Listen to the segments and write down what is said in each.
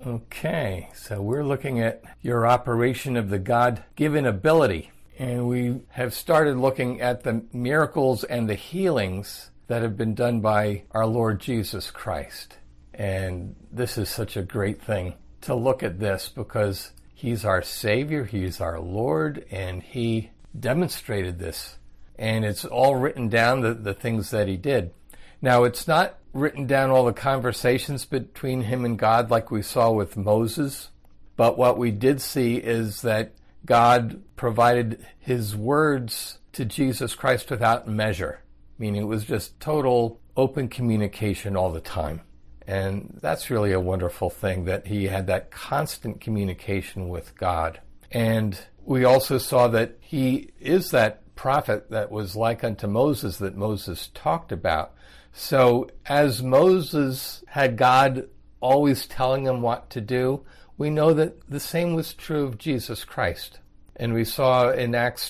Okay, so we're looking at your operation of the God-given ability, and we have started looking at the miracles and the healings that have been done by our Lord Jesus Christ. And this is such a great thing to look at this because He's our Savior, He's our Lord, and He demonstrated this. And it's all written down, the things that He did. Now, it's not written down all the conversations between Him and God like we saw with Moses, but what we did see is that God provided His words to Jesus Christ without measure, meaning it was just total open communication all the time. And that's really a wonderful thing, that He had that constant communication with God. And we also saw that He is that prophet that was like unto Moses that Moses talked about. So as Moses had God always telling him what to do, we know that the same was true of Jesus Christ. And we saw in Acts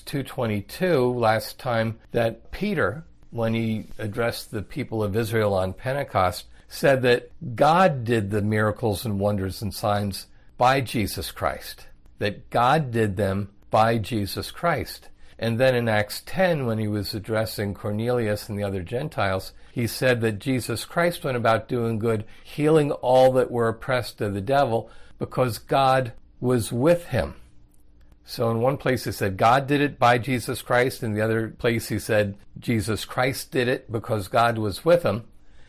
2:22 last time that Peter, when he addressed the people of Israel on Pentecost, said that God did the miracles and wonders and signs by Jesus Christ, that God did them by Jesus Christ. And then in Acts 10, when he was addressing Cornelius and the other Gentiles, he said that Jesus Christ went about doing good, healing all that were oppressed of the devil, because God was with him. So in one place he said God did it by Jesus Christ. In the other place he said Jesus Christ did it because God was with him.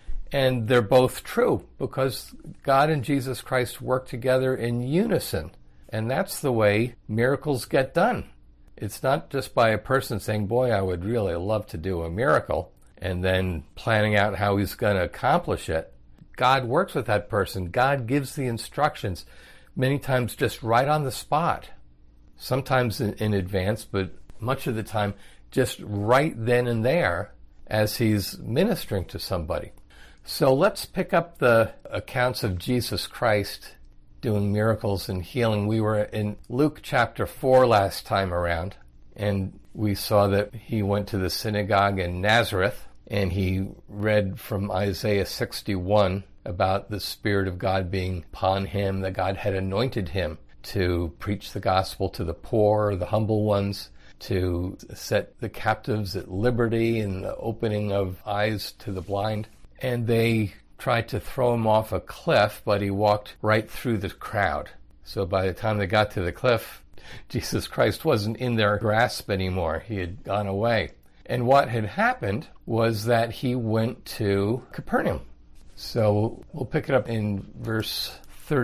And they're both true, because God and Jesus Christ work together in unison. And that's the way miracles get done. It's not just by a person saying, boy, I would really love to do a miracle, and then planning out how he's going to accomplish it. God works with that person. God gives the instructions, many times just right on the spot. Sometimes in advance, but much of the time just right then and there as he's ministering to somebody. So let's pick up the accounts of Jesus Christ doing miracles and healing. We were in Luke chapter 4 last time around, and we saw that he went to the synagogue in Nazareth, and he read from Isaiah 61 about the Spirit of God being upon him, that God had anointed him to preach the gospel to the poor, the humble ones, to set the captives at liberty and the opening of eyes to the blind. And they tried to throw him off a cliff, but he walked right through the crowd. So by the time they got to the cliff, Jesus Christ wasn't in their grasp anymore. He had gone away. And what had happened was that he went to Capernaum. So we'll pick it up in verse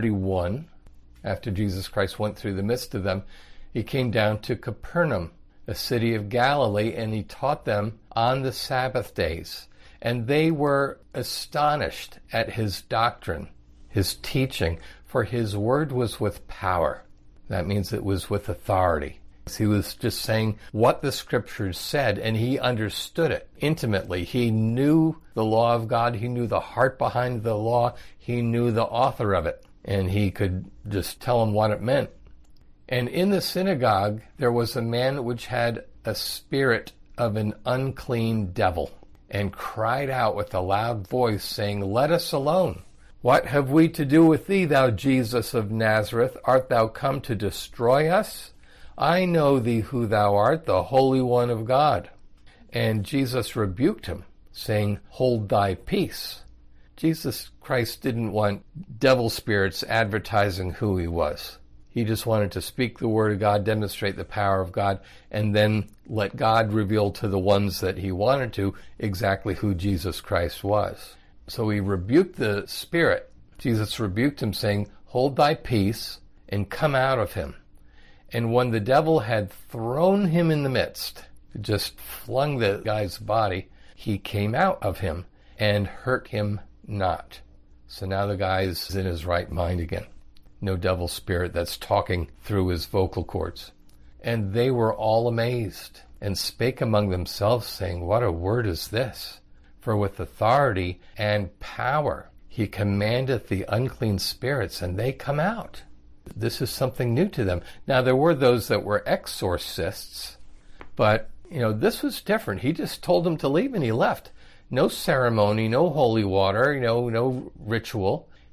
31. After Jesus Christ went through the midst of them, he came down to Capernaum, a city of Galilee, and he taught them on the Sabbath days. And they were astonished at his doctrine, his teaching, for his word was with power. That means it was with authority. He was just saying what the scriptures said, and he understood it intimately. He knew the law of God. He knew the heart behind the law. He knew the author of it, and he could just tell them what it meant. And in the synagogue, there was a man which had a spirit of an unclean devil, and cried out with a loud voice, saying, Let us alone. What have we to do with thee, thou Jesus of Nazareth? Art thou come to destroy us? I know thee who thou art, the Holy One of God. And Jesus rebuked him, saying, Hold thy peace. Jesus Christ didn't want devil spirits advertising who he was. He just wanted to speak the word of God, demonstrate the power of God, and then let God reveal to the ones that he wanted to exactly who Jesus Christ was. So he rebuked the spirit. Jesus rebuked him, saying, Hold thy peace and come out of him. And when the devil had thrown him in the midst, just flung the guy's body, he came out of him and hurt him not. So now the guy's in his right mind again. No devil spirit that's talking through his vocal cords. And they were all amazed, and spake among themselves, saying, What a word is this? For with authority and power he commandeth the unclean spirits, and they come out. This is something new to them. Now, there were those that were exorcists, but, this was different. He just told them to leave, and he left. No ceremony, no holy water, no ritual.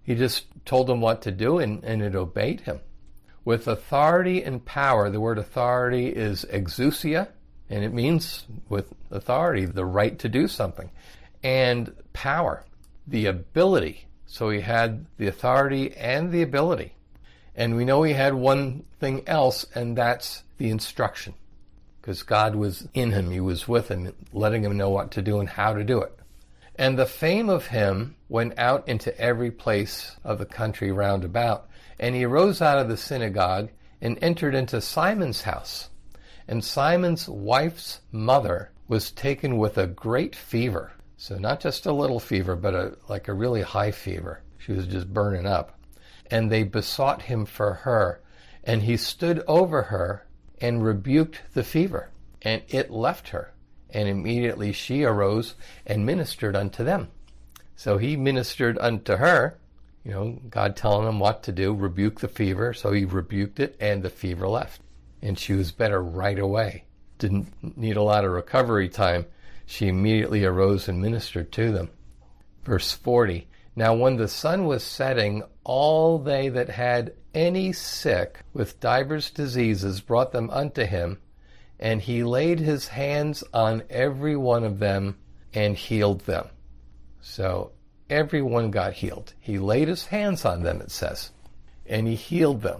He just told them what to do, and it obeyed him. With authority and power, the word authority is exousia, and it means with authority, the right to do something. And power, the ability. So he had the authority and the ability. And we know he had one thing else, and that's the instruction. Because God was in him, he was with him, letting him know what to do and how to do it. And the fame of him went out into every place of the country round about. And he arose out of the synagogue and entered into Simon's house. And Simon's wife's mother was taken with a great fever. So not just a little fever, but like a really high fever. She was just burning up. And they besought him for her. And he stood over her and rebuked the fever. And it left her. And immediately she arose and ministered unto them. So he ministered unto her, God telling him what to do, rebuke the fever. So he rebuked it, and the fever left. And she was better right away. Didn't need a lot of recovery time. She immediately arose and ministered to them. Verse 40, now when the sun was setting, all they that had any sick with divers diseases brought them unto him, and he laid his hands on every one of them and healed them. So everyone got healed. He laid his hands on them, it says, and he healed them.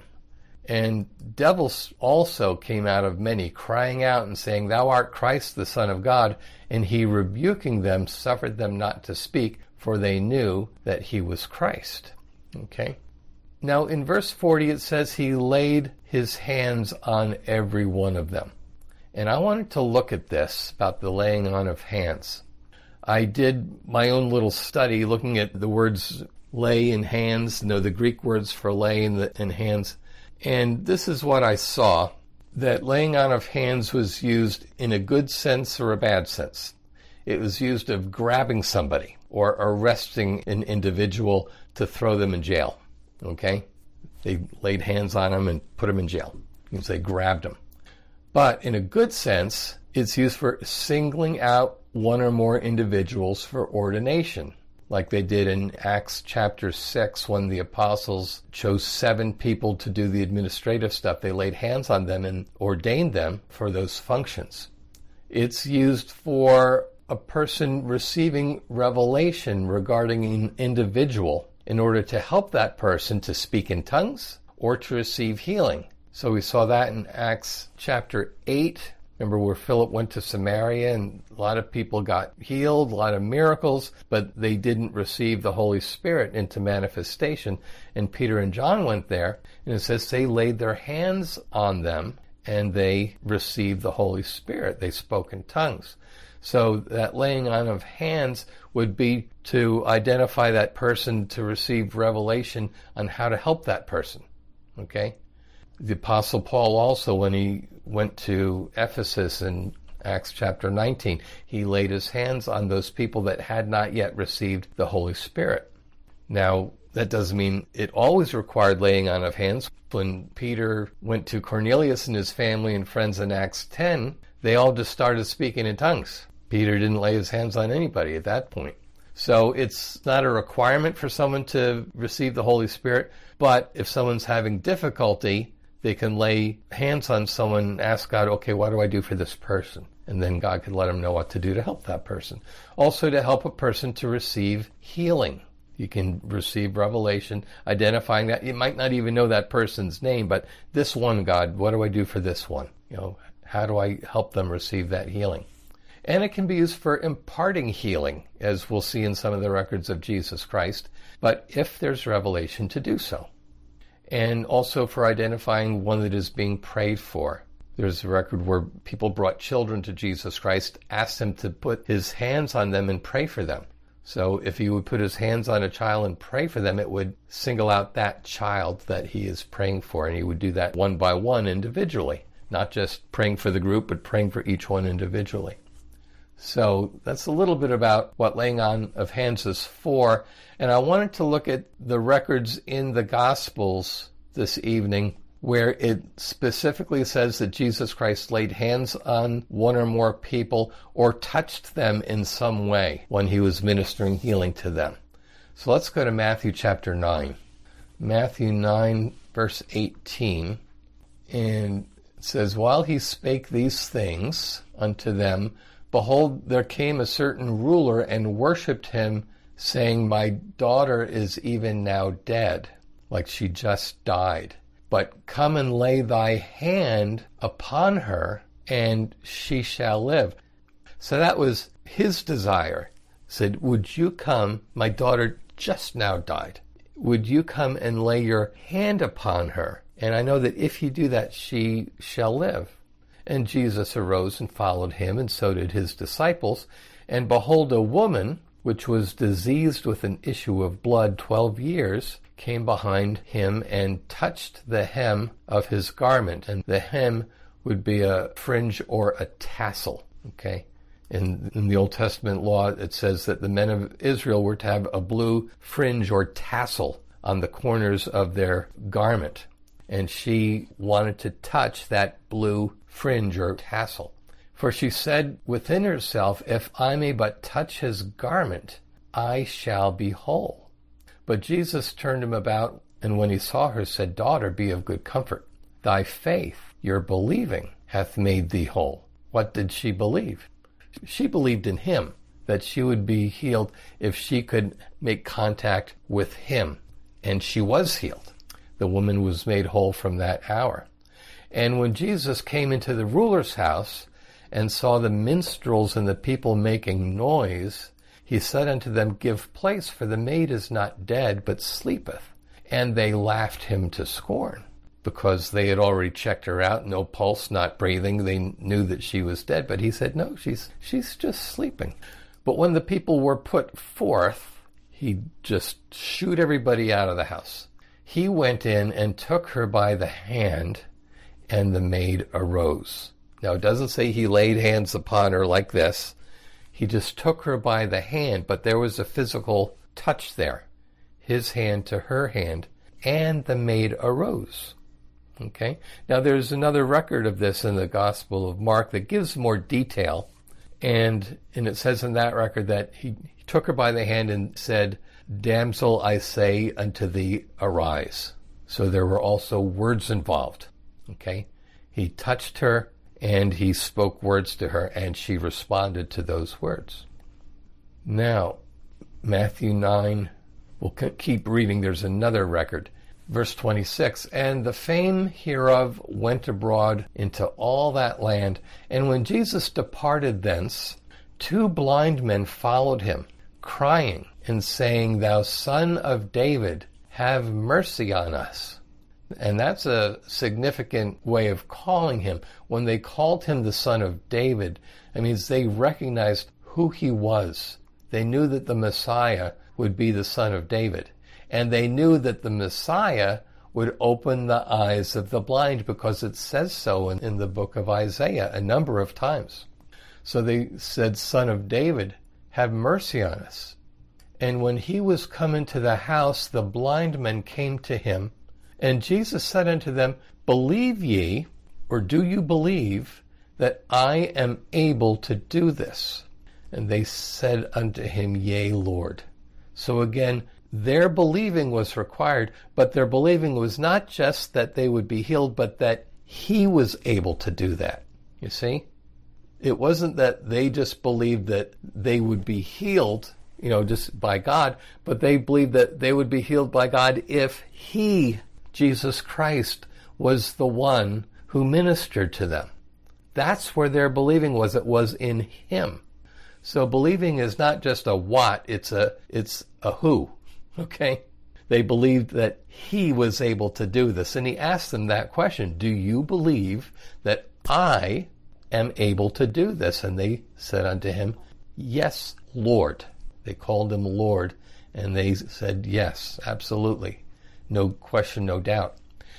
And devils also came out of many, crying out and saying, Thou art Christ, the Son of God. And he, rebuking them, suffered them not to speak, for they knew that he was Christ. Okay. Now in verse 40 it says he laid his hands on every one of them. And I wanted to look at this, about the laying on of hands. I did my own little study looking at the words lay and hands, the Greek words for lay and hands. And this is what I saw, that laying on of hands was used in a good sense or a bad sense. It was used of grabbing somebody or arresting an individual to throw them in jail. Okay? They laid hands on them and put them in jail. You can say grabbed them. But in a good sense, it's used for singling out one or more individuals for ordination, like they did in Acts chapter 6 when the apostles chose 7 people to do the administrative stuff. They laid hands on them and ordained them for those functions. It's used for a person receiving revelation regarding an individual in order to help that person to speak in tongues or to receive healing. So we saw that in Acts chapter 8. Remember where Philip went to Samaria and a lot of people got healed, a lot of miracles, but they didn't receive the Holy Spirit into manifestation. And Peter and John went there, and it says they laid their hands on them and they received the Holy Spirit. They spoke in tongues. So that laying on of hands would be to identify that person to receive revelation on how to help that person. Okay? The Apostle Paul also, when he went to Ephesus in Acts chapter 19, he laid his hands on those people that had not yet received the Holy Spirit. Now, that doesn't mean it always required laying on of hands. When Peter went to Cornelius and his family and friends in Acts 10, they all just started speaking in tongues. Peter didn't lay his hands on anybody at that point. So it's not a requirement for someone to receive the Holy Spirit, but if someone's having difficulty, they can lay hands on someone and ask God, okay, what do I do for this person? And then God can let them know what to do to help that person. Also to help a person to receive healing. You can receive revelation, identifying that. You might not even know that person's name, but this one, God, what do I do for this one? How do I help them receive that healing? And it can be used for imparting healing, as we'll see in some of the records of Jesus Christ, but if there's revelation to do so. And also for identifying one that is being prayed for. There's a record where people brought children to Jesus Christ, asked him to put his hands on them and pray for them. So if he would put his hands on a child and pray for them, it would single out that child that he is praying for, and he would do that one by one individually, not just praying for the group, but praying for each one individually. So that's a little bit about what laying on of hands is for. And I wanted to look at the records in the Gospels this evening where it specifically says that Jesus Christ laid hands on one or more people or touched them in some way when he was ministering healing to them. So let's go to Matthew chapter 9. Matthew 9, verse 18. And it says, "While he spake these things unto them, behold, there came a certain ruler and worshipped him, saying, My daughter is even now dead," like she just died. "But come and lay thy hand upon her, and she shall live." So that was his desire. Said, "Would you come? My daughter just now died. Would you come and lay your hand upon her? And I know that if you do that, she shall live." And Jesus arose and followed him, and so did his disciples. And behold, a woman, which was diseased with an issue of blood 12 years, came behind him and touched the hem of his garment. And the hem would be a fringe or a tassel, okay? In the Old Testament law, it says that the men of Israel were to have a blue fringe or tassel on the corners of their garment. And she wanted to touch that blue fringe or tassel. For she said within herself, "If I may but touch his garment, I shall be whole." But Jesus turned him about, and when he saw her, said, "Daughter, be of good comfort. Thy faith, your believing, hath made thee whole." What did she believe? She believed in him, that she would be healed if she could make contact with him. And she was healed. The woman was made whole from that hour. And when Jesus came into the ruler's house and saw the minstrels and the people making noise, he said unto them, "Give place, for the maid is not dead, but sleepeth." And they laughed him to scorn, because they had already checked her out, no pulse, not breathing. They knew that she was dead. But he said, "No, she's just sleeping." But when the people were put forth, he just shooed everybody out of the house. He went in and took her by the hand, and the maid arose. Now, it doesn't say he laid hands upon her like this. He just took her by the hand, but there was a physical touch there. His hand to her hand, and the maid arose. Okay. Now, there's another record of this in the Gospel of Mark that gives more detail. And it says in that record that he took her by the hand and said, "Damsel, I say unto thee, arise." So there were also words involved. Okay. He touched her and he spoke words to her, and she responded to those words. Now, Matthew 9, we'll keep reading. There's another record. Verse 26, "And the fame hereof went abroad into all that land. And when Jesus departed thence, 2 blind men followed him, crying and saying, Thou Son of David, have mercy on us." And that's a significant way of calling him. When they called him the Son of David, it means they recognized who he was. They knew that the Messiah would be the Son of David. And they knew that the Messiah would open the eyes of the blind, because it says so in the book of Isaiah a number of times. So they said, "Son of David, have mercy on us." And when he was come into the house, the blind men came to him. And Jesus said unto them, "Believe ye, or do you believe, that I am able to do this?" And they said unto him, "Yea, Lord." So again, their believing was required, but their believing was not just that they would be healed, but that he was able to do that. You see? It wasn't that they just believed that they would be healed, just by God, but they believed that they would be healed by God if he, Jesus Christ, was the one who ministered to them. That's where their believing was. It was in him. So believing is not just a what, it's a who. Okay? They believed that he was able to do this. And he asked them that question, "Do you believe that I am able to do this?" And they said unto him, "Yes, Lord." They called him Lord, and they said, "Yes, absolutely. No question, no doubt."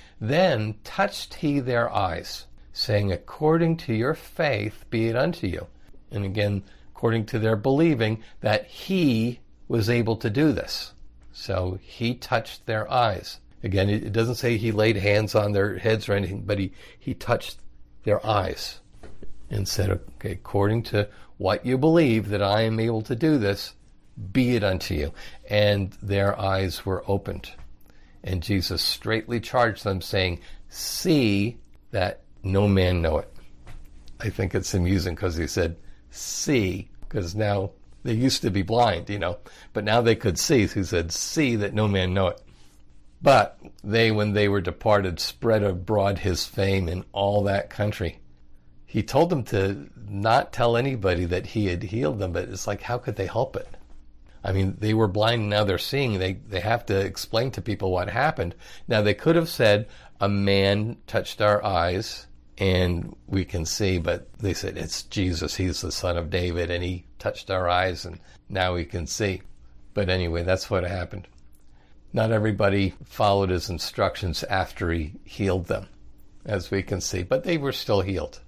Then touched he their eyes, saying, "According to your faith be it unto you." And again, according to their believing that he was able to do this. So he touched their eyes. Again, it doesn't say he laid hands on their heads or anything, but he touched their eyes and said, "Okay, according to what you believe that I am able to do this, be it unto you. And their eyes were opened. And Jesus straightly charged them, saying, see that no man know it. I think it's amusing because he said, see, because now they used to be blind, but now they could see. So he said, see that no man know it. But they, when they were departed, spread abroad his fame in all that country. He told them to not tell anybody that he had healed them, but it's like, how could they help it? I mean, they were blind, now they're seeing. They have to explain to people what happened. Now, they could have said, a man touched our eyes and we can see, but they said, it's Jesus, he's the son of David, and he touched our eyes and now we can see. But anyway, that's what happened. Not everybody followed his instructions after he healed them, as we can see, but they were still healed.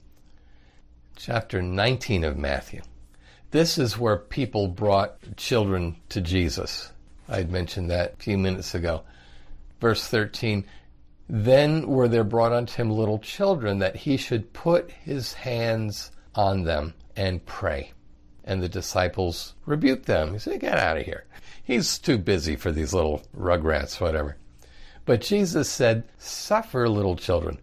Chapter 19 of Matthew. This is where people brought children to Jesus. I had mentioned that a few minutes ago. Verse 13, then were there brought unto him little children, that he should put his hands on them and pray. And the disciples rebuked them. He said, get out of here. He's too busy for these little rugrats, whatever. But Jesus said, suffer little children.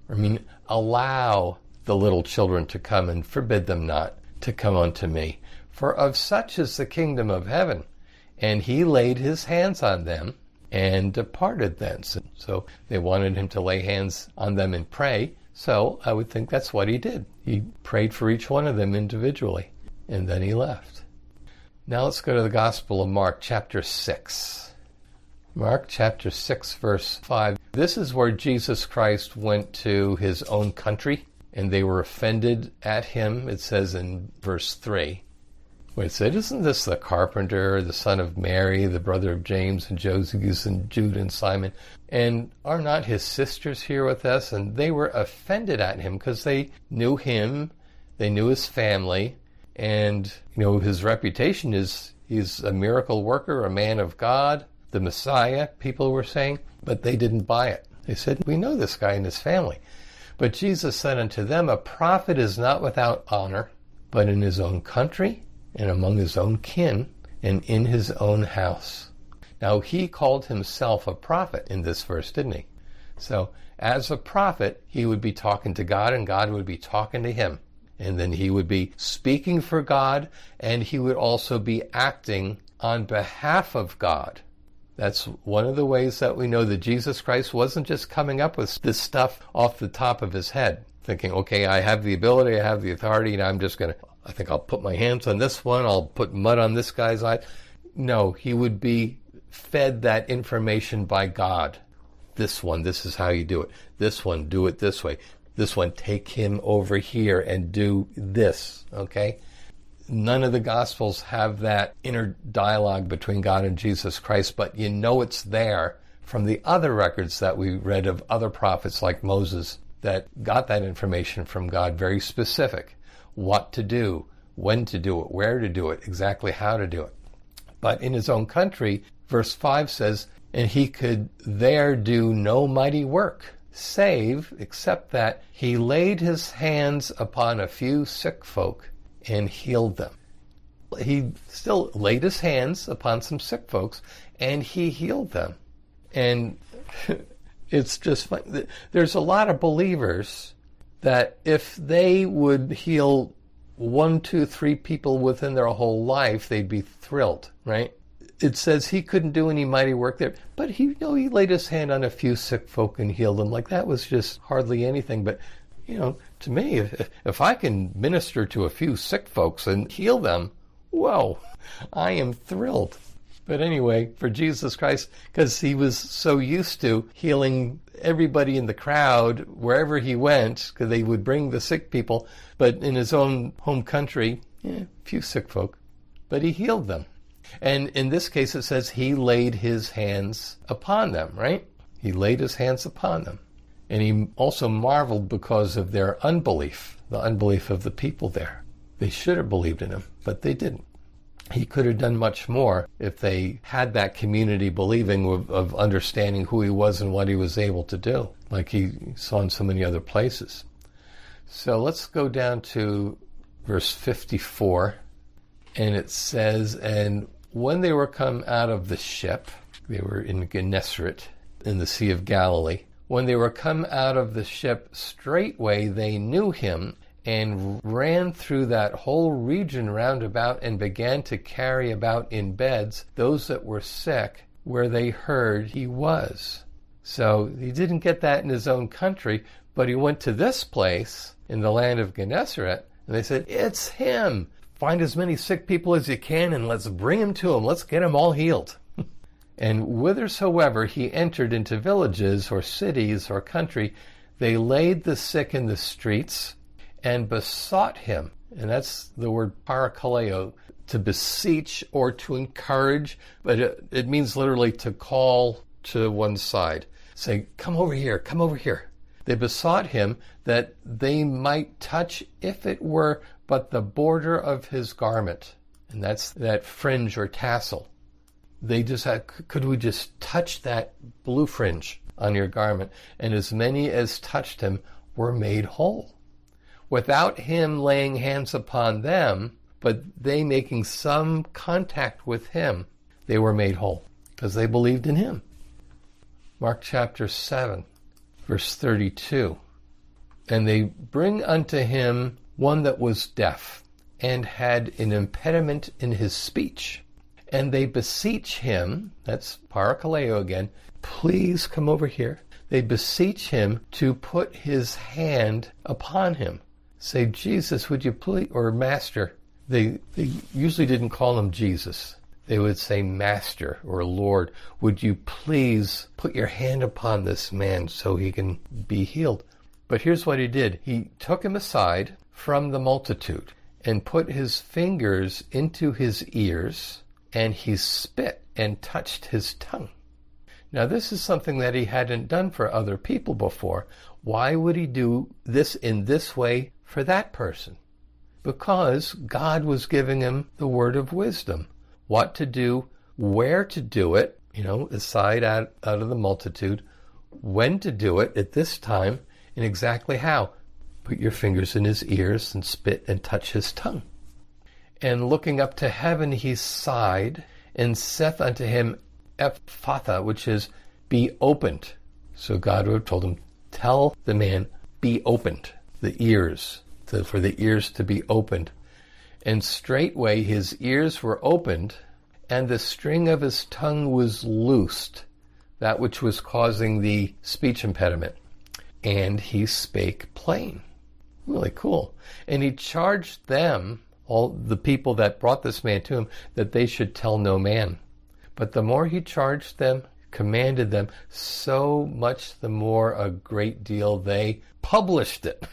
Allow the little children to come, and forbid them not to come unto me. For of such is the kingdom of heaven. And he laid his hands on them and departed thence. So they wanted him to lay hands on them and pray. So I would think that's what he did. He prayed for each one of them individually. And then he left. Now let's go to the Gospel of Mark, chapter 6. Mark, chapter 6, verse 5. This is where Jesus Christ went to his own country, and they were offended at him. It says in verse 3, where it said, isn't this the carpenter, the son of Mary, the brother of James and Joseph and Jude and Simon? And are not his sisters here with us? And they were offended at him because they knew him, they knew his family, and his reputation is he's a miracle worker, a man of God, the Messiah, people were saying, but they didn't buy it. They said, we know this guy and his family. But Jesus said unto them, a prophet is not without honor, but in his own country, and among his own kin, and in his own house. Now, he called himself a prophet in this verse, didn't he? So, as a prophet, he would be talking to God, and God would be talking to him. And then he would be speaking for God, and he would also be acting on behalf of God. That's one of the ways that we know that Jesus Christ wasn't just coming up with this stuff off the top of his head, thinking, okay, I have the ability, I have the authority, and I think I'll put my hands on this one, I'll put mud on this guy's eye. No, he would be fed that information by God. This one, this is how you do it. This one, do it this way. This one, take him over here and do this, okay? None of the Gospels have that inner dialogue between God and Jesus Christ, but it's there from the other records that we read of other prophets like Moses that got that information from God, very specific. What to do, when to do it, where to do it, exactly how to do it. But in his own country, verse 5 says, and he could there do no mighty work, save, except that he laid his hands upon a few sick folk and healed them. He still laid his hands upon some sick folks and he healed them. And it's just fun. There's a lot of believers that if they would heal 1, 2, 3 people within their whole life, they'd be thrilled, right? It says he couldn't do any mighty work there, but he laid his hand on a few sick folk and healed them. Like that was just hardly anything. But, to me, if I can minister to a few sick folks and heal them, whoa, I am thrilled. But anyway, for Jesus Christ, because he was so used to healing everybody in the crowd wherever he went, because they would bring the sick people, but in his own home country, a few sick folk, but he healed them. And in this case, it says he laid his hands upon them, right? He laid his hands upon them. And he also marveled because of their unbelief, the unbelief of the people there. They should have believed in him, but they didn't. He could have done much more if they had that community believing of understanding who he was and what he was able to do, like he saw in so many other places. So let's go down to verse 54, and it says, and when they were come out of the ship, they were in Gennesaret, in the Sea of Galilee. When they were come out of the ship, straightway they knew him, and ran through that whole region round about, and began to carry about in beds those that were sick, where they heard he was. So he didn't get that in his own country, but he went to this place in the land of Gennesaret, and they said, "It's him. Find as many sick people as you can, and let's bring him to him. Let's get him all healed." And whithersoever he entered into villages or cities or country, they laid the sick in the streets and besought him. And that's the word parakaleo, to beseech or to encourage, but it means literally to call to one side. Say, "Come over here, come over here." They besought him that they might touch, if it were but the border of his garment. And that's that fringe or tassel. They just had, "Could we just touch that blue fringe on your garment?" And as many as touched him were made whole. Without him laying hands upon them, but they making some contact with him, they were made whole, because they believed in him. Mark chapter 7, verse 32. And they bring unto him one that was deaf, and had an impediment in his speech. And they beseech him, that's parakaleo again, "Please come over here." They beseech him to put his hand upon him. Say, "Jesus, would you please," or "Master." They usually didn't call him Jesus. They would say, "Master" or "Lord, would you please put your hand upon this man so he can be healed?" But here's what he did. He took him aside from the multitude and put his fingers into his ears, and he spit and touched his tongue. Now, this is something that he hadn't done for other people before. Why would he do this in this way for that person? Because God was giving him the word of wisdom. What to do, where to do it, aside out of the multitude, when to do it at this time, and exactly how. Put your fingers in his ears and spit and touch his tongue. And looking up to heaven, he sighed and saith unto him, Ephphatha, which is, "Be opened." So God would have told him, tell the man, be opened, the ears, for the ears to be opened. And straightway his ears were opened, and the string of his tongue was loosed, that which was causing the speech impediment. And he spake plain. Really cool. And he charged them, all the people that brought this man to him, that they should tell no man. But the more he charged them, commanded them, so much the more a great deal they published it.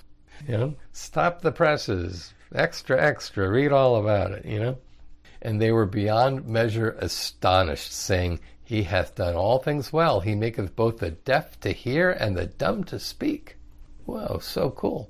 Stop the presses, extra, read all about it, And they were beyond measure astonished, saying, He hath done all things well. He maketh both the deaf to hear and the dumb to speak. Whoa, so cool.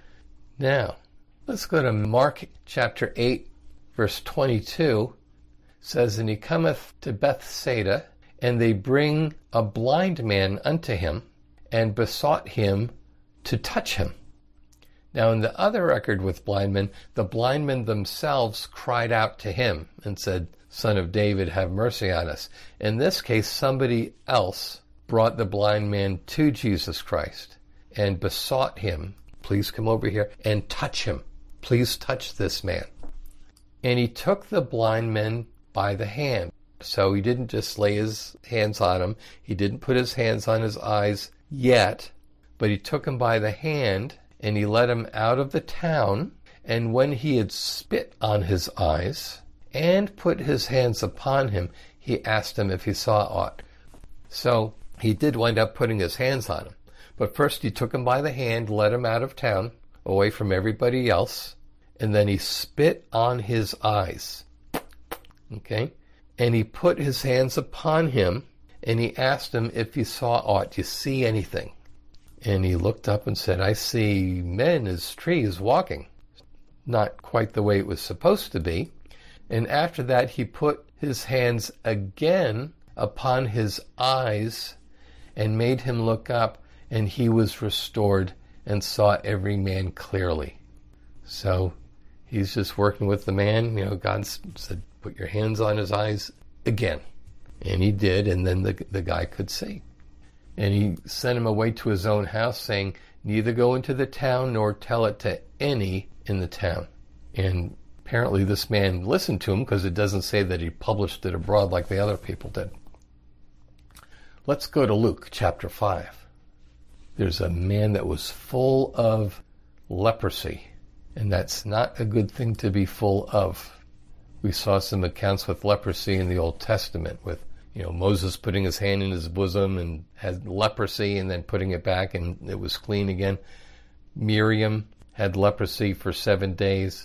Now, let's go to Mark chapter 8, verse 22. It says, And he cometh to Bethsaida, and they bring a blind man unto him, and besought him to touch him. Now, in the other record with blind men, the blind men themselves cried out to him and said, Son of David, have mercy on us. In this case, somebody else brought the blind man to Jesus Christ and besought him, please come over here and touch him. Please touch this man. And he took the blind man by the hand. So he didn't just lay his hands on him. He didn't put his hands on his eyes yet, but he took him by the hand and he led him out of the town. And when he had spit on his eyes and put his hands upon him, he asked him if he saw aught. So he did wind up putting his hands on him. But first he took him by the hand, led him out of town, away from everybody else, and then he spit on his eyes. Okay? And he put his hands upon him, and he asked him if he saw aught. Do you see anything? And he looked up and said, I see men as trees walking. Not quite the way it was supposed to be. And after that, he put his hands again upon his eyes and made him look up, and he was restored and saw every man clearly. So he's just working with the man. God said, put your hands on his eyes again. And he did, and then the guy could see. And he sent him away to his own house, saying, neither go into the town nor tell it to any in the town. And apparently this man listened to him, because it doesn't say that he published it abroad like the other people did. Let's go to Luke chapter 5. There's a man that was full of leprosy, and that's not a good thing to be full of. We saw some accounts with leprosy in the Old Testament, with Moses putting his hand in his bosom and had leprosy and then putting it back and it was clean again. Miriam had leprosy for 7 days.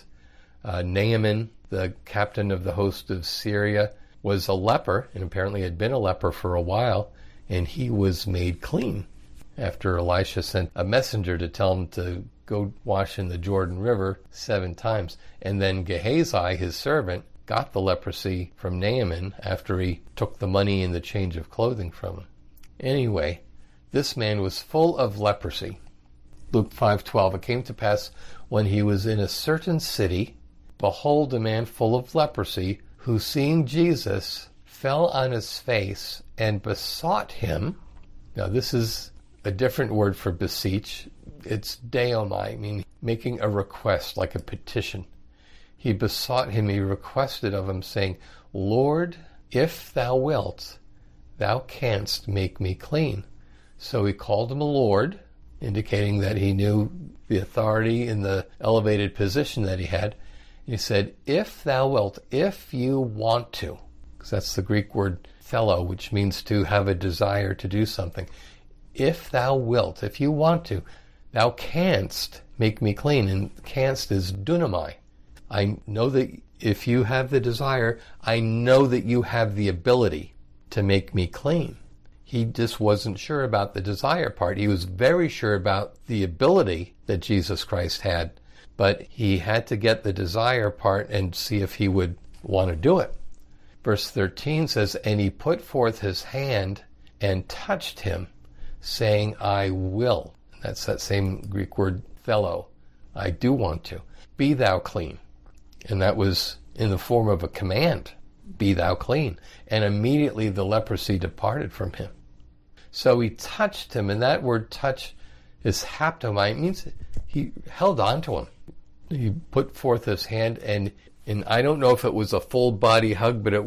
Naaman, the captain of the host of Syria, was a leper, and apparently had been a leper for a while, and he was made clean after Elisha sent a messenger to tell him to go wash in the Jordan River 7 times. And then Gehazi, his servant, got the leprosy from Naaman after he took the money and the change of clothing from him. Anyway, this man was full of leprosy. Luke 5:12, it came to pass when he was in a certain city, behold, a man full of leprosy, who seeing Jesus fell on his face and besought him. Now this is a different word for beseech. It's deomai, meaning making a request, like a petition. He besought him, he requested of him, saying, Lord, if thou wilt, thou canst make me clean. So he called him a Lord, indicating that he knew the authority and the elevated position that he had. And he said, if thou wilt, if you want to, because that's the Greek word thelo, which means to have a desire to do something. If thou wilt, if you want to, thou canst make me clean. And canst is dunamai. I know that if you have the desire, I know that you have the ability to make me clean. He just wasn't sure about the desire part. He was very sure about the ability that Jesus Christ had, but he had to get the desire part and see if he would want to do it. Verse 13 says, and he put forth his hand and touched him, saying, I will. That's that same Greek word, thelo. I do want to. Be thou clean. And that was in the form of a command. Be thou clean. And immediately the leprosy departed from him. So he touched him, and that word touch is haptomai. It means he held on to him. He put forth his hand, and I don't know if it was a full body hug, but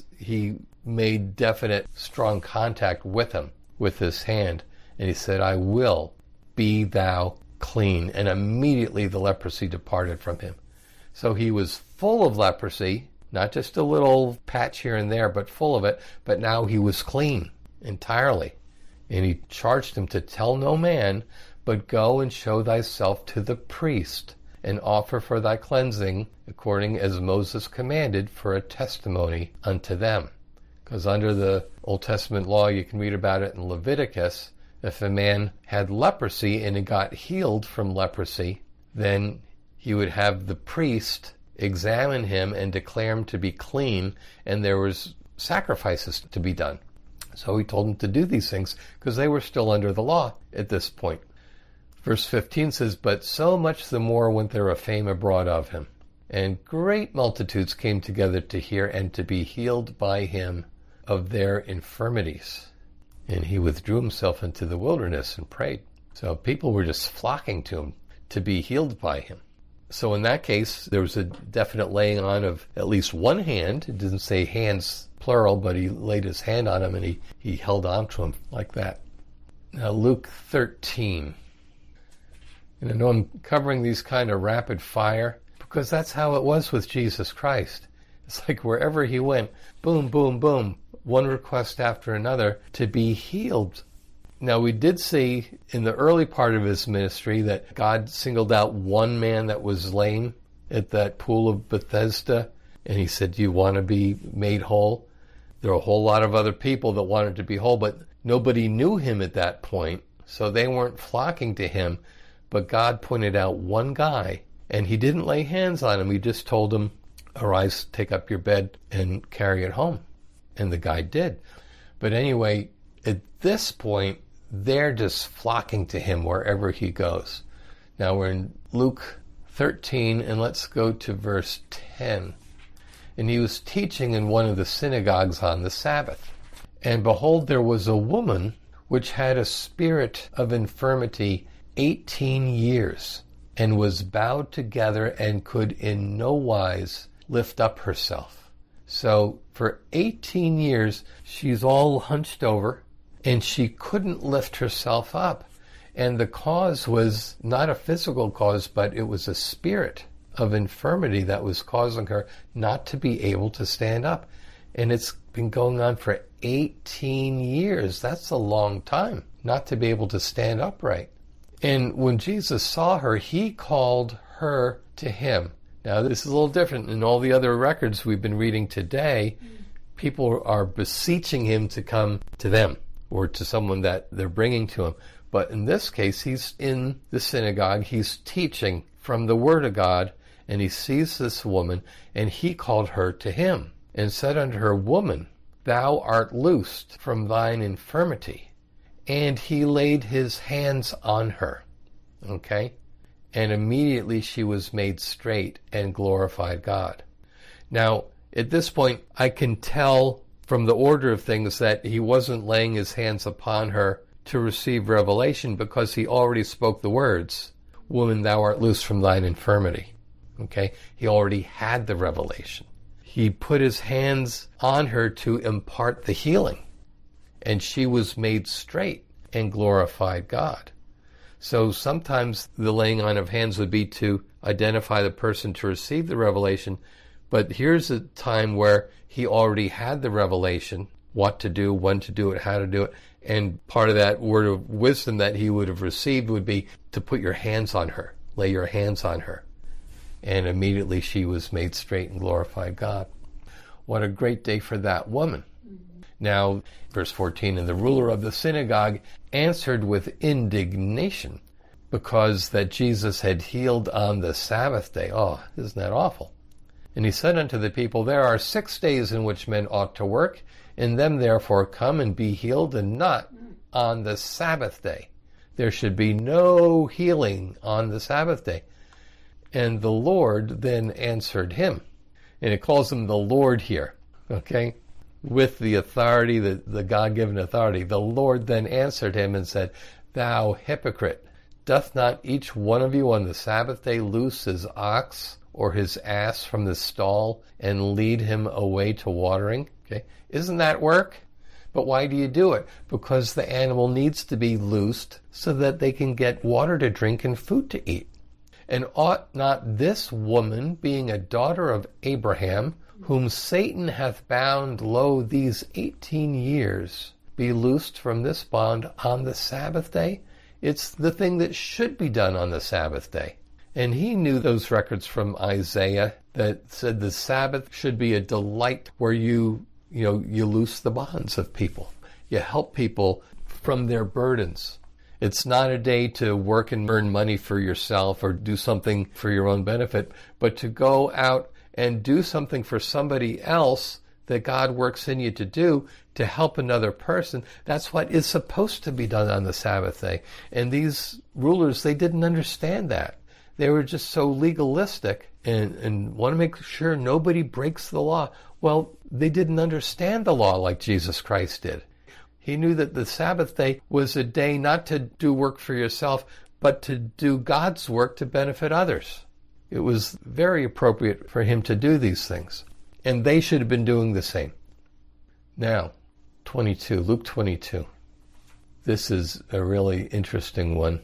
he made definite strong contact with him, with his hand. And he said, I will, be thou clean. And immediately the leprosy departed from him. So he was full of leprosy, not just a little patch here and there, but full of it. But now he was clean entirely. And he charged him to tell no man, but go and show thyself to the priest, and offer for thy cleansing, according as Moses commanded, for a testimony unto them. Because under the Old Testament law, you can read about it in Leviticus, if a man had leprosy and he got healed from leprosy, then he would have the priest examine him and declare him to be clean, and there was sacrifices to be done. So he told him to do these things because they were still under the law at this point. Verse 15 says, but so much the more went there a fame abroad of him, and great multitudes came together to hear and to be healed by him of their infirmities. And he withdrew himself into the wilderness and prayed. So people were just flocking to him to be healed by him. So in that case, there was a definite laying on of at least one hand. It doesn't say hands plural, but he laid his hand on him and he held on to him like that. Now Luke 13. And I know I'm covering these kind of rapid fire because that's how it was with Jesus Christ. It's like wherever he went, boom, boom, boom, one request after another to be healed. Now, we did see in the early part of his ministry that God singled out one man that was lame at that pool of Bethesda, and he said, do you want to be made whole? There were a whole lot of other people that wanted to be whole, but nobody knew him at that point, so they weren't flocking to him. But God pointed out one guy, and he didn't lay hands on him. He just told him, arise, take up your bed, and carry it home. And the guy did. But anyway, at this point, they're just flocking to him wherever he goes. Now we're in Luke 13, and let's go to verse 10. and he was teaching in one of the synagogues on the Sabbath. And behold, there was a woman which had a spirit of infirmity 18 years, and was bowed together, and could in no wise lift up herself. So for 18 years, she's all hunched over, and she couldn't lift herself up. And the cause was not a physical cause, but it was a spirit of infirmity that was causing her not to be able to stand up. And it's been going on for 18 years. That's a long time not to be able to stand upright. And when Jesus saw her, he called her to him. Now, this is a little different than all the other records we've been reading today. People are beseeching him to come to them or to someone that they're bringing to him. But in this case, he's in the synagogue. He's teaching from the Word of God, and he sees this woman, and he called her to him and said unto her, Woman, thou art loosed from thine infirmity. And he laid his hands on her. Okay? And immediately she was made straight and glorified God. Now, at this point, I can tell from the order of things that he wasn't laying his hands upon her to receive revelation, because he already spoke the words, Woman, thou art loosed from thine infirmity. Okay? He already had the revelation. He put his hands on her to impart the healing, and she was made straight and glorified God. So sometimes the laying on of hands would be to identify the person to receive the revelation, but here's a time where he already had the revelation, what to do, when to do it, how to do it, and part of that word of wisdom that he would have received would be to put your hands on her, lay your hands on her. And immediately she was made straight and glorified God. What a great day for that woman. Now, verse 14, and the ruler of the synagogue answered with indignation because that Jesus had healed on the Sabbath day. Oh, isn't that awful? And he said unto the people, There are 6 days in which men ought to work. In them therefore come and be healed, and not on the Sabbath day. There should be no healing on the Sabbath day. And the Lord then answered him. And it calls him the Lord here, okay? With the authority, the God-given authority. The Lord then answered him and said, Thou hypocrite, doth not each one of you on the Sabbath day loose his ox or his ass from the stall and lead him away to watering? Okay, isn't that work? But why do you do it? Because the animal needs to be loosed so that they can get water to drink and food to eat. And ought not this woman, being a daughter of Abraham, whom Satan hath bound, lo, these 18 years, be loosed from this bond on the Sabbath day? It's the thing that should be done on the Sabbath day. And he knew those records from Isaiah that said the Sabbath should be a delight where you loose the bonds of people. You help people from their burdens. It's not a day to work and earn money for yourself or do something for your own benefit, but to go out and do something for somebody else that God works in you to do to help another person. That's what is supposed to be done on the Sabbath day. And these rulers, they didn't understand that. They were just so legalistic and want to make sure nobody breaks the law. Well, they didn't understand the law like Jesus Christ did. He knew that the Sabbath day was a day not to do work for yourself, but to do God's work to benefit others. It was very appropriate for him to do these things. And they should have been doing the same. Now, Luke 22. This is a really interesting one.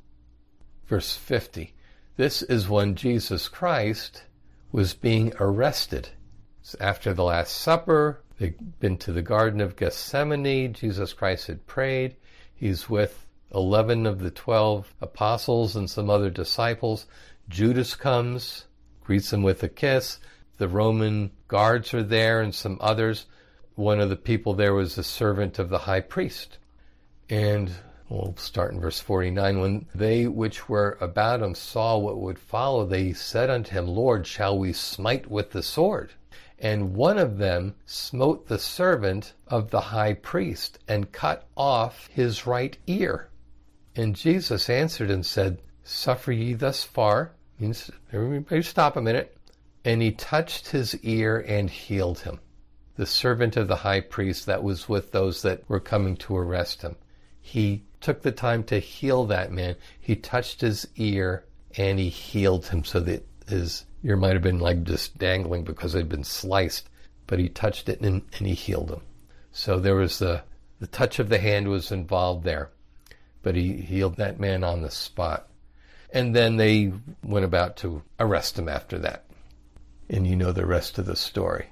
Verse 50. This is when Jesus Christ was being arrested. So after the Last Supper, they'd been to the Garden of Gethsemane. Jesus Christ had prayed. He's with 11 of the 12 apostles and some other disciples. Judas comes, greets him with a kiss. The Roman guards are there and some others. One of the people there was a servant of the high priest. And we'll start in verse 49. When they which were about him saw what would follow, they said unto him, Lord, shall we smite with the sword? And one of them smote the servant of the high priest and cut off his right ear. And Jesus answered and said, Suffer ye thus far? Means everybody stop a minute. and he touched his ear and healed him. The servant of the high priest that was with those that were coming to arrest him. He took the time to heal that man. He touched his ear and he healed him so that his ear might have been like just dangling because it had been sliced, but he touched it and he healed him. So there was the touch of the hand was involved there, but he healed that man on the spot. And then they went about to arrest him after that. And you know the rest of the story.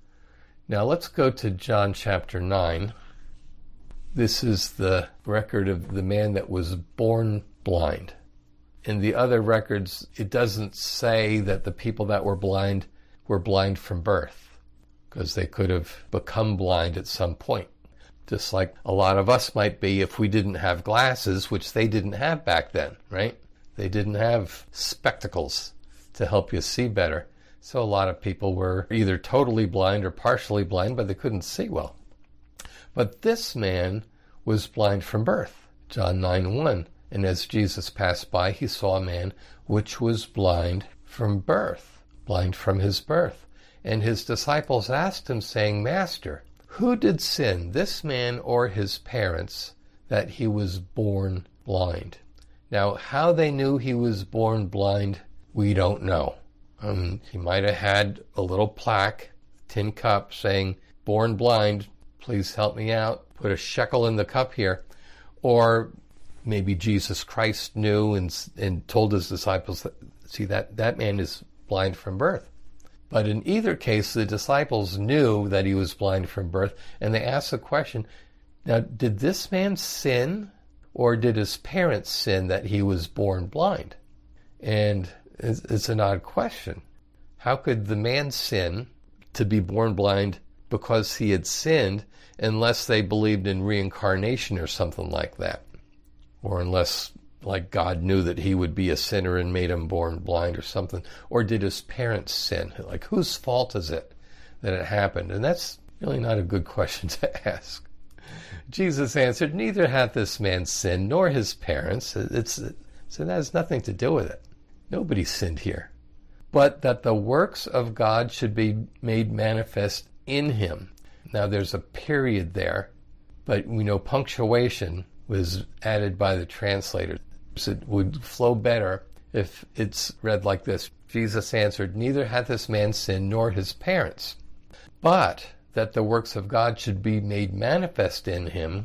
Now let's go to John chapter 9. This is the record of the man that was born blind. In the other records, it doesn't say that the people that were blind from birth, because they could have become blind at some point. Just like a lot of us might be if we didn't have glasses, which they didn't have back then, right? They didn't have spectacles to help you see better. So a lot of people were either totally blind or partially blind, but they couldn't see well. But this man was blind from birth. John 9:1. And as Jesus passed by, he saw a man which was blind from birth, blind from his birth. And his disciples asked him, saying, Master, who did sin, this man or his parents, that he was born blind? Now, how they knew he was born blind, we don't know. He might have had a little plaque, tin cup, saying, born blind, please help me out. Put a shekel in the cup here. Or maybe Jesus Christ knew and told his disciples, see, that man is blind from birth. But in either case, the disciples knew that he was blind from birth, and they asked the question, now, did this man sin, or did his parents sin that he was born blind? And it's an odd question. How could the man sin to be born blind because he had sinned unless they believed in reincarnation or something like that? Or unless, like, God knew that he would be a sinner and made him born blind or something. Or did his parents sin? Like, whose fault is it that it happened? And that's really not a good question to ask. Jesus answered, neither hath this man sinned, nor his parents. So that has nothing to do with it. Nobody sinned here. But that the works of God should be made manifest in him. Now, there's a period there, but we know punctuation was added by the translator. So it would flow better if it's read like this. Jesus answered, neither hath this man sinned nor his parents, but that the works of God should be made manifest in him,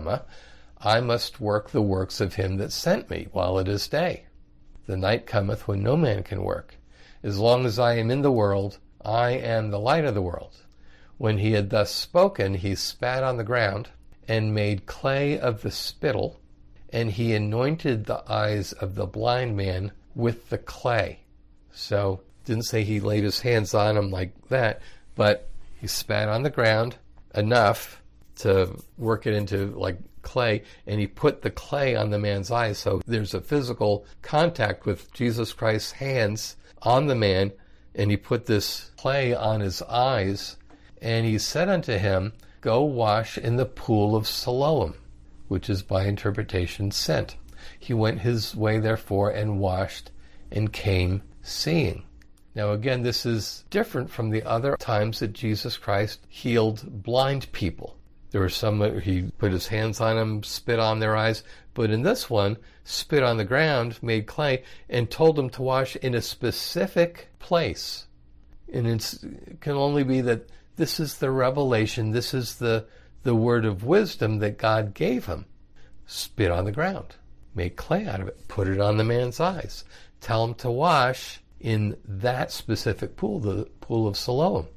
I must work the works of him that sent me while it is day. The night cometh when no man can work. As long as I am in the world, I am the light of the world. When he had thus spoken, he spat on the ground, and made clay of the spittle, and he anointed the eyes of the blind man with the clay. So, didn't say he laid his hands on him like that, but he spat on the ground enough to work it into like clay, and he put the clay on the man's eyes. So there's a physical contact with Jesus Christ's hands on the man, and he put this clay on his eyes, and he said unto him, go wash in the pool of Siloam, which is by interpretation sent. He went his way therefore and washed and came seeing. Now again, this is different from the other times that Jesus Christ healed blind people. There were some, he put his hands on them, spit on their eyes, but in this one, spit on the ground, made clay, and told them to wash in a specific place. And it can only be that this is the revelation, this is the word of wisdom that God gave him. Spit on the ground, make clay out of it, put it on the man's eyes. Tell him to wash in that specific pool, the pool of Siloam.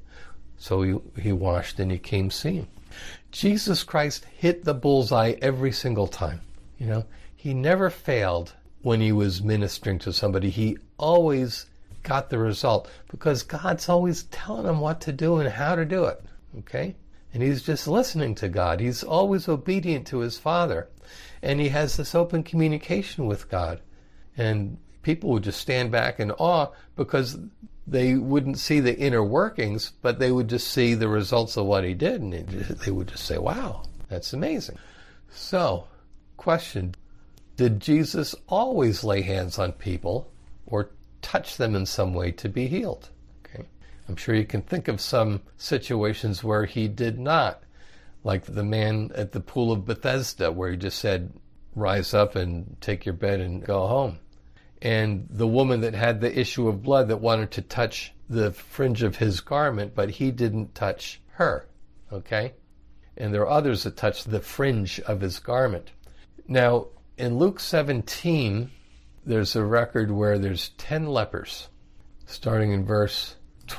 So he washed and he came seeing. Jesus Christ hit the bullseye every single time. You know, he never failed when he was ministering to somebody. He always got the result because God's always telling him what to do and how to do it. Okay? And he's just listening to God. He's always obedient to his Father. And he has this open communication with God. And people would just stand back in awe because they wouldn't see the inner workings, but they would just see the results of what he did. And they would just say, wow, that's amazing. So, question, did Jesus always lay hands on people or touch them in some way to be healed? Okay. I'm sure you can think of some situations where he did not, like the man at the pool of Bethesda, where he just said, rise up and take your bed and go home. And the woman that had the issue of blood that wanted to touch the fringe of his garment, but he didn't touch her, okay? And there are others that touched the fringe of his garment. Now, in Luke 17, there's a record where there's 10 lepers, starting in verse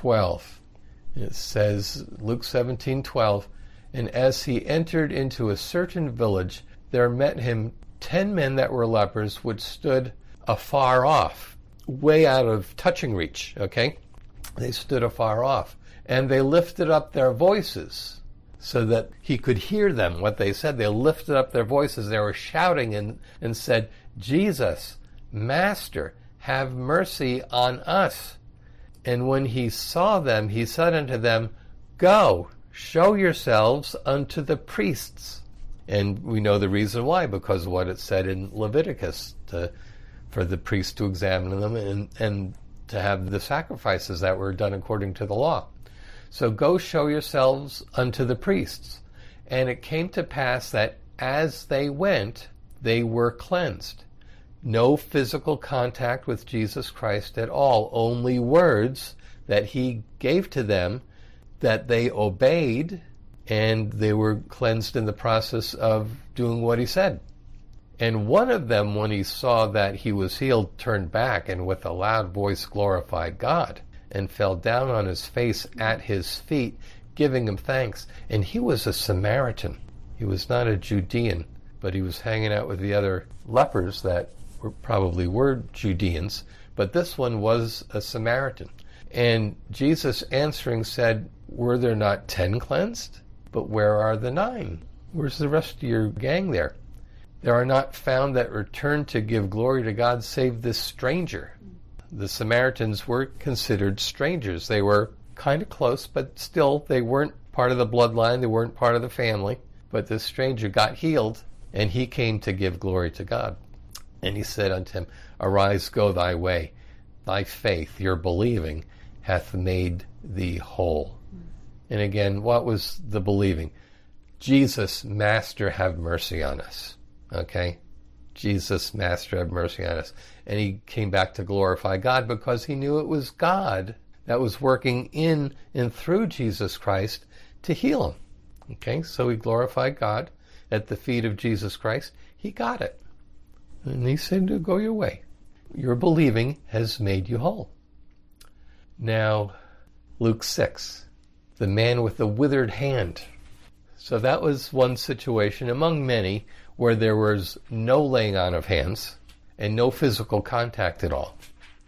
12. It says, Luke 17:12, and as he entered into a certain village, there met him 10 men that were lepers, which stood afar off, way out of touching reach, okay? They stood afar off, and they lifted up their voices so that he could hear them, what they said. They lifted up their voices. They were shouting and said, Jesus, Master, have mercy on us. And when he saw them, he said unto them, Go, show yourselves unto the priests. And we know the reason why, because of what it said in Leviticus, for the priest to examine them and to have the sacrifices that were done according to the law. So go show yourselves unto the priests. And it came to pass that as they went, they were cleansed. No physical contact with Jesus Christ at all, only words that he gave to them that they obeyed, and they were cleansed in the process of doing what he said. And one of them, when he saw that he was healed, turned back and with a loud voice glorified God, and fell down on his face at his feet, giving him thanks. And he was a Samaritan. He was not a Judean, but he was hanging out with the other lepers that probably were Judeans, but this one was a Samaritan. And Jesus answering said, Were there not 10 cleansed? But where are the 9? Where's the rest of your gang there? There are not found that returned to give glory to God save this stranger. The Samaritans were considered strangers. They were kind of close, but still they weren't part of the bloodline. They weren't part of the family. But this stranger got healed, and he came to give glory to God. And he said unto him, Arise, go thy way. Thy faith, your believing, hath made thee whole. And again, what was the believing? Jesus, Master, have mercy on us. Okay? Jesus, Master, have mercy on us. And he came back to glorify God because he knew it was God that was working in and through Jesus Christ to heal him. Okay? So he glorified God at the feet of Jesus Christ. He got it. And he said, Go your way. Your believing has made you whole. Now, Luke 6, the man with the withered hand. So that was one situation among many where there was no laying on of hands and no physical contact at all.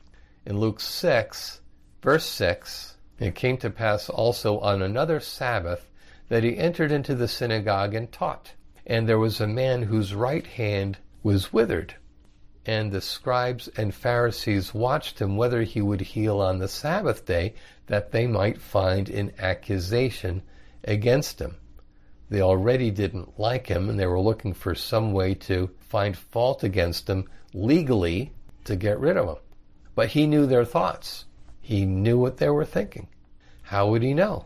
In Luke 6, verse 6, it came to pass also on another Sabbath that he entered into the synagogue and taught. And there was a man whose right hand was withered. And the scribes and Pharisees watched him whether he would heal on the Sabbath day, that they might find an accusation against him. They already didn't like him, and they were looking for some way to find fault against him legally to get rid of him. But he knew their thoughts. He knew what they were thinking. How would he know?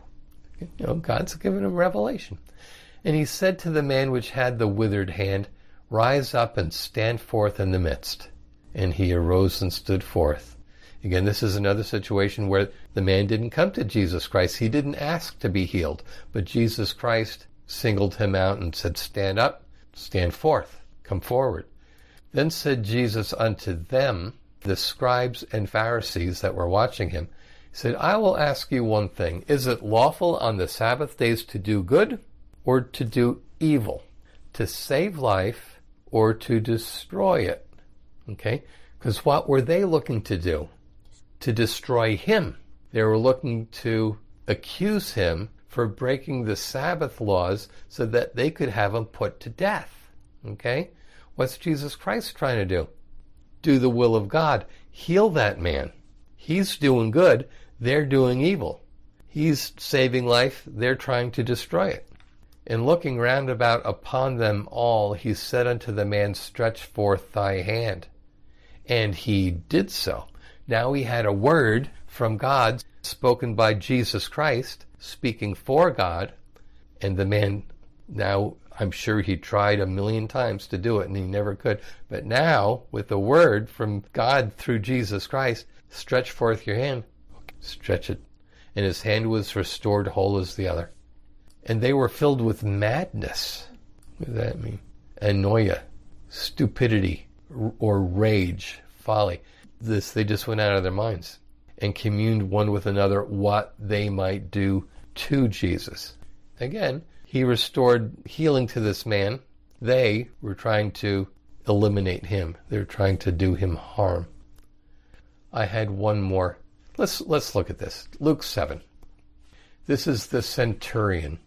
God's given him revelation. And he said to the man which had the withered hand, Rise up and stand forth in the midst. And he arose and stood forth. Again, this is another situation where the man didn't come to Jesus Christ. He didn't ask to be healed. But Jesus Christ singled him out and said, Stand up, stand forth, come forward. Then said Jesus unto them, the scribes and Pharisees that were watching him, he said, I will ask you one thing. Is it lawful on the Sabbath days to do good or to do evil? To save life or to destroy it? Okay? Because what were they looking to do? To destroy him. They were looking to accuse him for breaking the Sabbath laws so that they could have him put to death. Okay? What's Jesus Christ trying to do? Do the will of God. Heal that man. He's doing good. They're doing evil. He's saving life. They're trying to destroy it. And looking round about upon them all, he said unto the man, Stretch forth thy hand. And he did so. Now he had a word from God, spoken by Jesus Christ, speaking for God. And the man, now I'm sure he tried 1,000,000 times to do it and he never could. But now, with the word from God through Jesus Christ, stretch forth your hand. Stretch it. And his hand was restored whole as the other. And they were filled with madness. What does that mean? Anoia, stupidity, or rage, folly. They just went out of their minds and communed one with another what they might do to Jesus. Again, he restored healing to this man. They were trying to eliminate him. They were trying to do him harm. I had one more. Let's look at this. Luke 7. This is the centurion.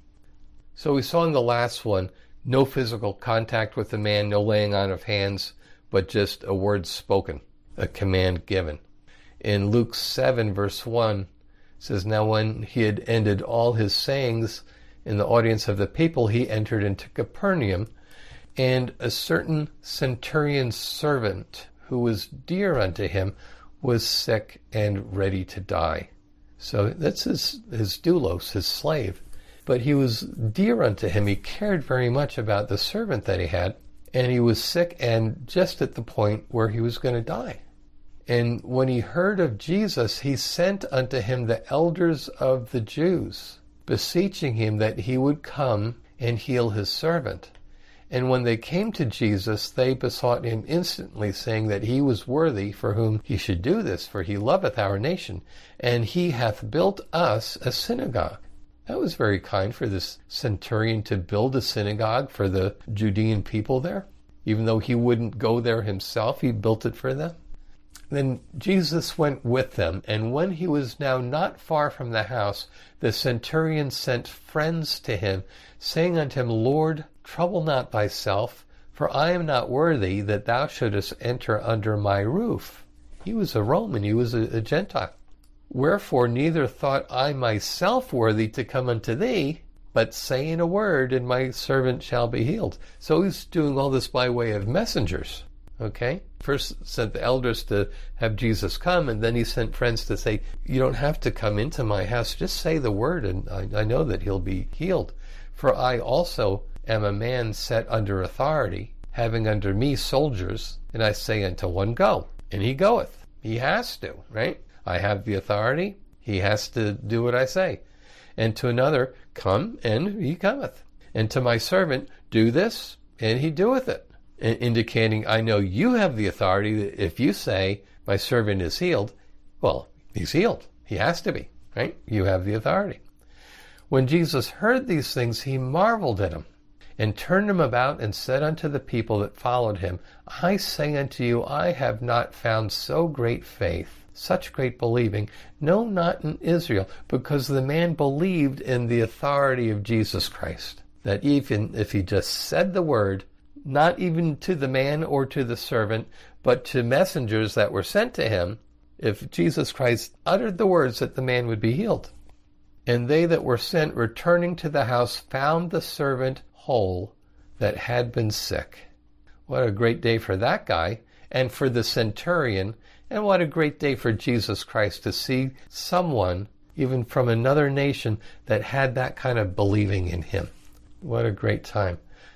So we saw in the last one, no physical contact with the man, no laying on of hands, but just a word spoken, a command given. In Luke 7, verse 1, it says, "Now when he had ended all his sayings in the audience of the people, he entered into Capernaum, and a certain centurion's servant, who was dear unto him, was sick and ready to die." So that's his doulos, his slave. But he was dear unto him. He cared very much about the servant that he had. And he was sick and just at the point where he was going to die. And when he heard of Jesus, he sent unto him the elders of the Jews, beseeching him that he would come and heal his servant. And when they came to Jesus, they besought him instantly, saying that he was worthy for whom he should do this, for he loveth our nation, and he hath built us a synagogue. That was very kind for this centurion to build a synagogue for the Judean people there. Even though he wouldn't go there himself, he built it for them. Then Jesus went with them, and when he was now not far from the house, the centurion sent friends to him, saying unto him, Lord, trouble not thyself, for I am not worthy that thou shouldest enter under my roof. He was a Roman, he was a Gentile. Wherefore neither thought I myself worthy to come unto thee, but say in a word, and my servant shall be healed. So he's doing all this by way of messengers. Okay? First sent the elders to have Jesus come, and then he sent friends to say, you don't have to come into my house, just say the word, and I know that he'll be healed. For I also am a man set under authority, having under me soldiers, and I say unto one, go, and he goeth. He has to, right? I have the authority, he has to do what I say. And to another, come, and he cometh. And to my servant, do this, and he doeth it. Indicating, I know you have the authority that if you say, my servant is healed, well, he's healed. He has to be, right? You have the authority. When Jesus heard these things, he marveled at him, and turned him about, and said unto the people that followed him, I say unto you, I have not found so great faith, such great believing, no, not in Israel, because the man believed in the authority of Jesus Christ, that even if he just said the word, not even to the man or to the servant, but to messengers that were sent to him, if Jesus Christ uttered the words, that the man would be healed. And they that were sent, returning to the house, found the servant whole that had been sick. What a great day for that guy, and for the centurion, and what a great day for Jesus Christ to see someone, even from another nation, that had that kind of believing in him. What a great time.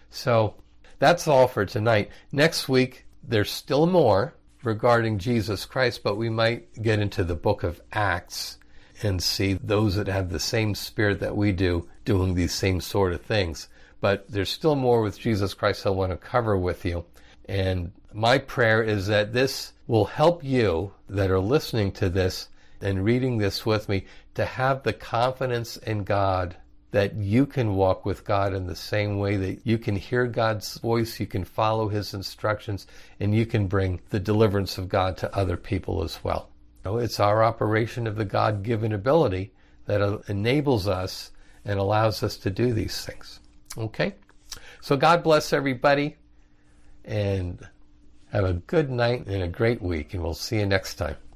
So that's all for tonight. Next week, there's still more regarding Jesus Christ, but we might get into the book of Acts and see those that have the same spirit that we do doing these same sort of things. But there's still more with Jesus Christ I want to cover with you. And my prayer is that this will help you that are listening to this and reading this with me to have the confidence in God that you can walk with God in the same way that you can hear God's voice, you can follow his instructions, and you can bring the deliverance of God to other people as well. So it's our operation of the God-given ability that enables us and allows us to do these things. Okay? So God bless everybody, and have a good night and a great week, and we'll see you next time.